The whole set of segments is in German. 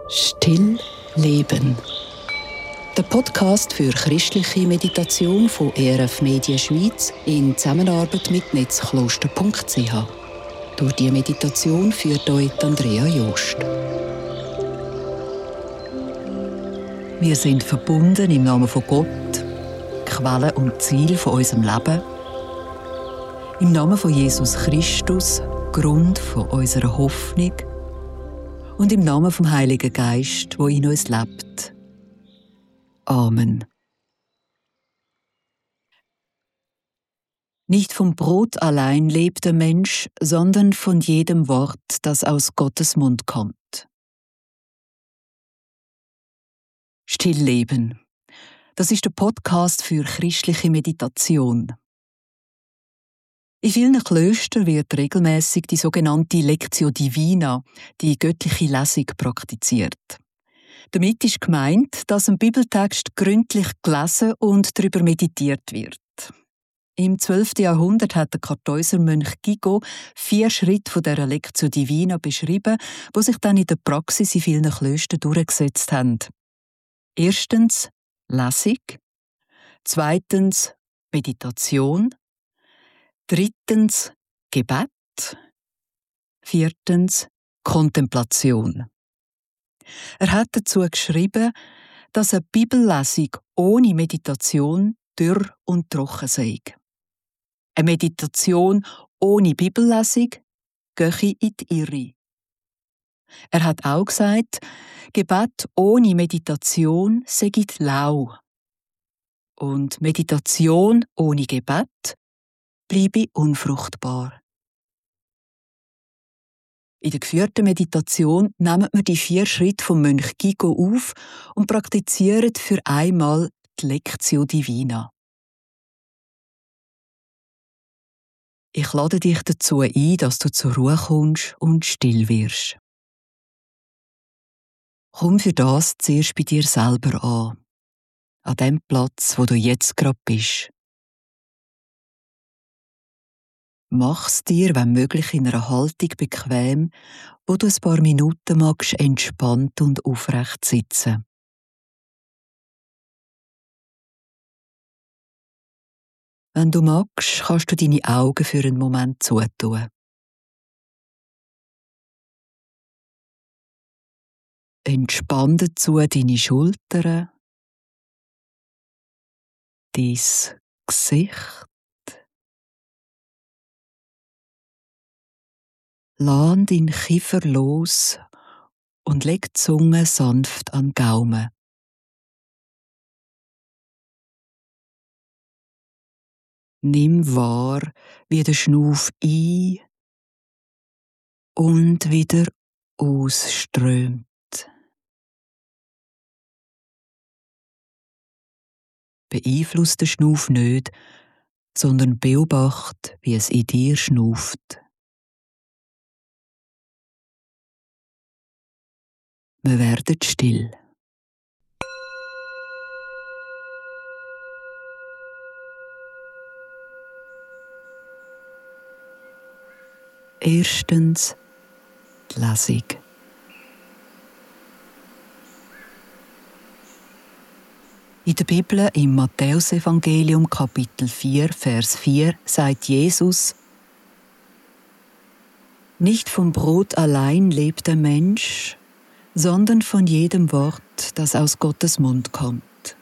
Still leben. Der Podcast für christliche Meditation von ERF Medien Schweiz in Zusammenarbeit mit netzkloster.ch. Durch die Meditation führt euch Andrea Jost. Wir sind verbunden im Namen von Gott, Quelle und Ziel von unserem Leben. Im Namen von Jesus Christus, Grund von unserer Hoffnung. Und im Namen vom Heiligen Geist, wo in uns lebt. Amen. Nicht vom Brot allein lebt der Mensch, sondern von jedem Wort, das aus Gottes Mund kommt. Stillleben. Das ist der Podcast für christliche Meditation. In vielen Klöstern wird regelmäßig die sogenannte Lectio Divina, die göttliche Lesung, praktiziert. Damit ist gemeint, dass ein Bibeltext gründlich gelesen und darüber meditiert wird. Im 12. Jahrhundert hat der Kartäusermönch Guigo 4 Schritte von dieser Lectio Divina beschrieben, die sich dann in der Praxis in vielen Klöstern durchgesetzt haben. Erstens Lesung, zweitens Meditation, drittens Gebet, viertens Kontemplation. Er hat dazu geschrieben, dass eine Bibellesung ohne Meditation dürr und trocken sei. Eine Meditation ohne Bibellesung gehe in die Irre. Er hat auch gesagt, Gebet ohne Meditation sei lau. Und Meditation ohne Gebet bleibe unfruchtbar. In der geführten Meditation nehmen wir die 4 Schritte vom Mönch Guigo auf und praktizieren für einmal die Lectio Divina. Ich lade dich dazu ein, dass du zur Ruhe kommst und still wirst. Komm für das zuerst bei dir selber an dem Platz, wo du jetzt gerade bist. Mach's dir, wenn möglich, in einer Haltung bequem, wo du ein paar Minuten magst, entspannt und aufrecht sitzen. Wenn du magst, kannst du deine Augen für einen Moment zutun. Entspann dazu deine Schultern, dein Gesicht. Lass deinen Kiefer los und leg die Zunge sanft an den Gaumen. Nimm wahr, wie der Schnuff ein- und wieder ausströmt. Beeinfluss den Schnuff nicht, sondern beobachte, wie es in dir schnauft. Wir werden still. Erstens die Lesung. In der Bibel im Matthäusevangelium Kapitel 4, Vers 4 sagt Jesus: Nicht vom Brot allein lebt der Mensch, sondern von jedem Wort, das aus Gottes Mund kommt.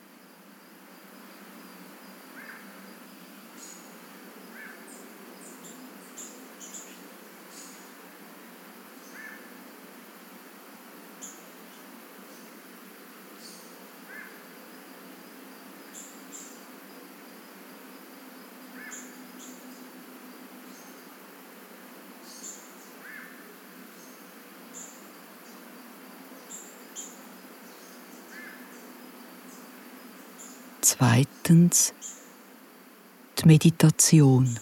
Zweitens die Meditation.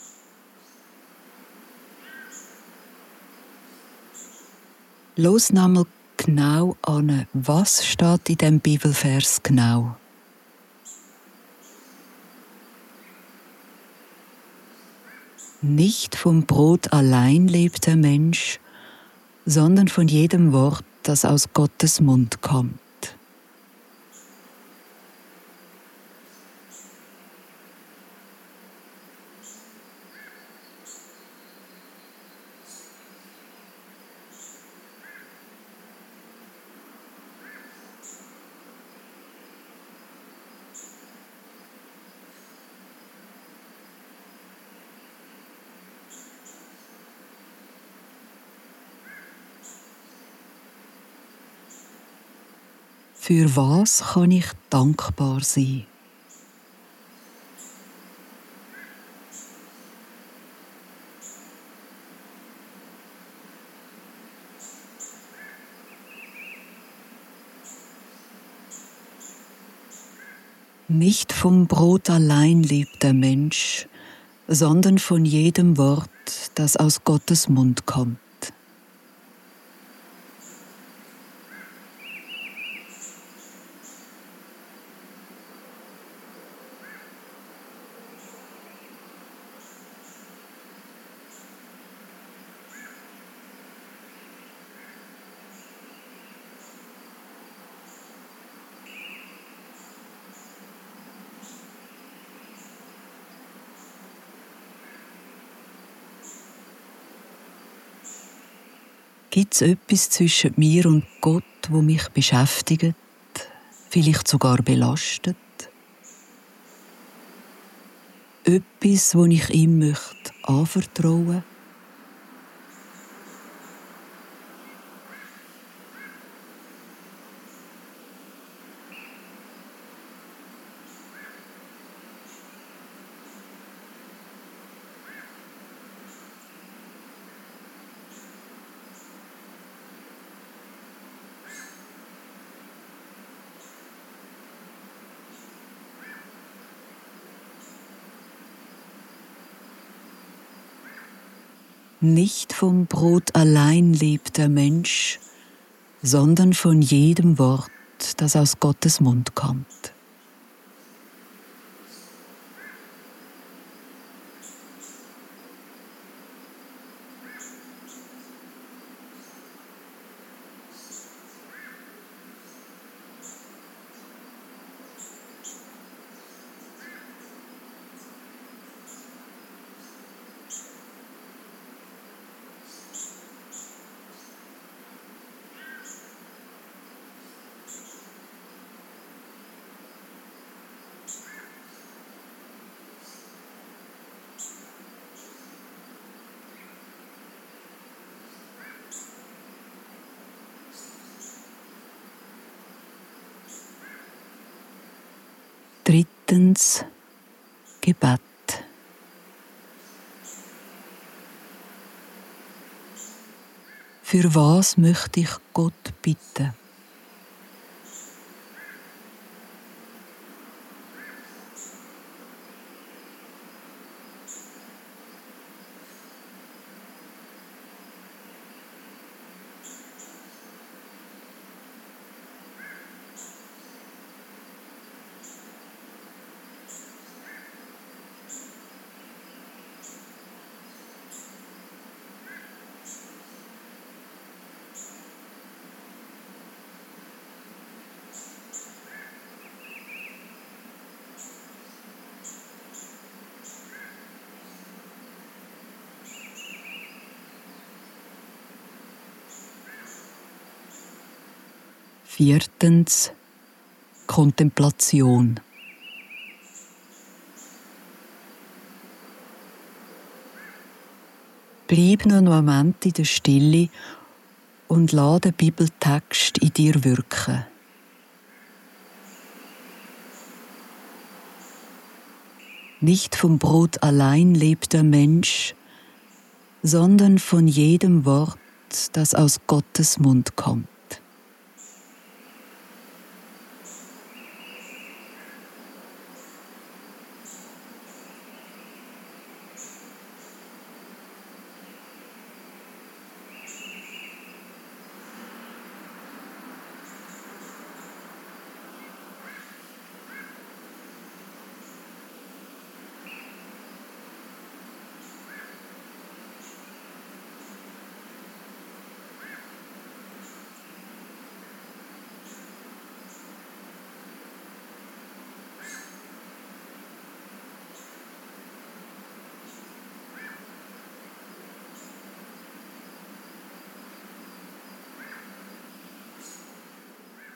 Los nochmal genau an, was steht in diesem Bibelvers genau. Nicht vom Brot allein lebt der Mensch, sondern von jedem Wort, das aus Gottes Mund kommt. Für was kann ich dankbar sein? Nicht vom Brot allein lebt der Mensch, sondern von jedem Wort, das aus Gottes Mund kommt. Gibt es etwas zwischen mir und Gott, wo mich beschäftigt, vielleicht sogar belastet? Etwas, wo ich ihm möchte anvertrauen? Nicht vom Brot allein lebt der Mensch, sondern von jedem Wort, das aus Gottes Mund kommt. Drittens, Gebet. Für was möchte ich Gott bitten? Viertens, Kontemplation. Bleib noch einen Moment in der Stille und lass den Bibeltext in dir wirken. Nicht vom Brot allein lebt der Mensch, sondern von jedem Wort, das aus Gottes Mund kommt.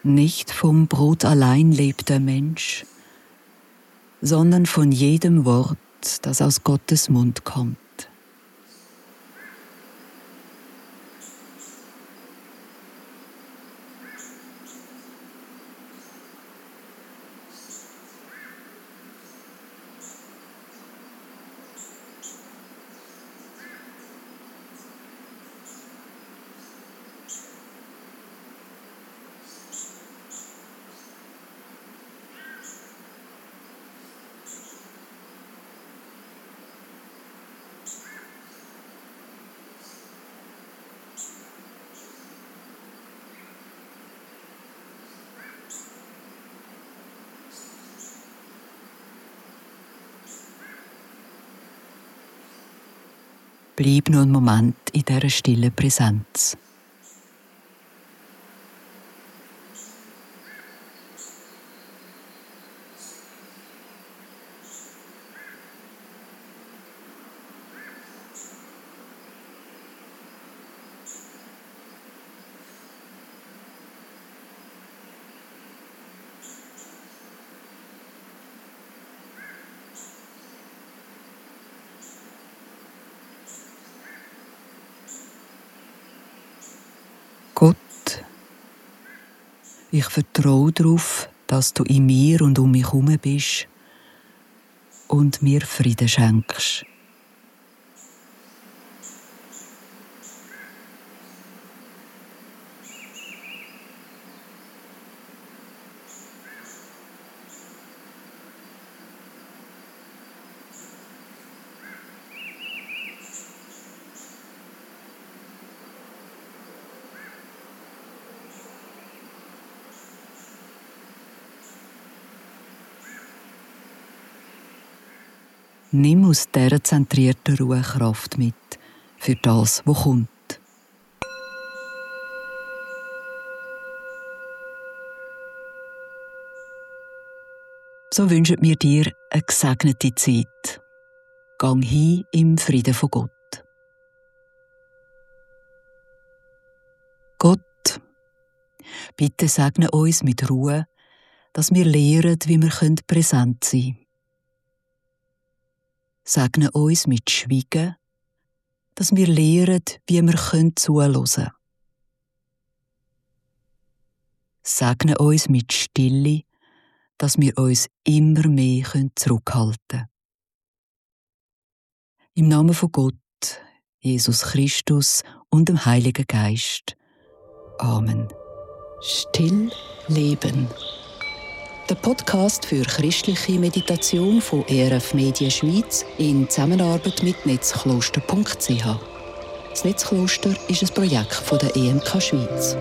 Nicht vom Brot allein lebt der Mensch, sondern von jedem Wort, das aus Gottes Mund kommt. Bleib nur einen Moment in dieser stillen Präsenz. Gott, ich vertraue darauf, dass du in mir und um mich herum bist und mir Frieden schenkst. Nimm aus dieser zentrierten Ruhe Kraft mit für das, was kommt. So wünschen wir dir eine gesegnete Zeit. Gang hin im Frieden von Gott. Gott, bitte segne uns mit Ruhe, dass wir lernen, wie wir präsent sein können. Segne uns mit Schweigen, dass wir lernen, wie wir zuhören können. Segne uns mit Stille, dass wir uns immer mehr zurückhalten können. Im Namen von Gott, Jesus Christus und dem Heiligen Geist. Amen. Still leben. Der Podcast für christliche Meditation von ERF Media Schweiz in Zusammenarbeit mit netzkloster.ch. Das Netzkloster ist ein Projekt von der EMK Schweiz.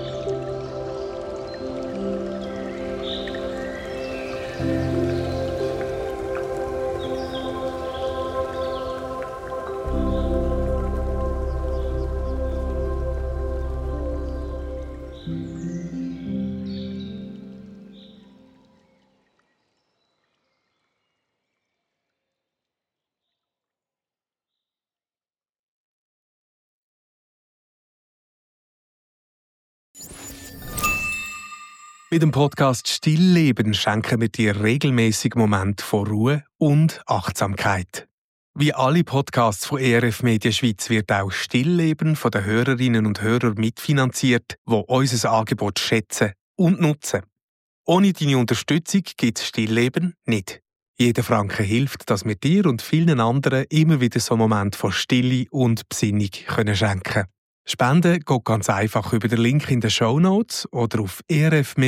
Mit dem Podcast Stillleben schenken wir dir regelmäßig Momente von Ruhe und Achtsamkeit. Wie alle Podcasts von ERF Media Schweiz wird auch Stillleben von den Hörerinnen und Hörern mitfinanziert, die unser Angebot schätzen und nutzen. Ohne deine Unterstützung gibt es Stillleben nicht. Jeder Franken hilft, dass wir dir und vielen anderen immer wieder so einen Moment von Stille und Besinnung schenken können. Spenden geht ganz einfach über den Link in den Shownotes oder auf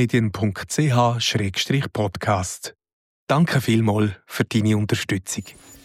erfmedien.ch/podcast. Danke vielmals für deine Unterstützung.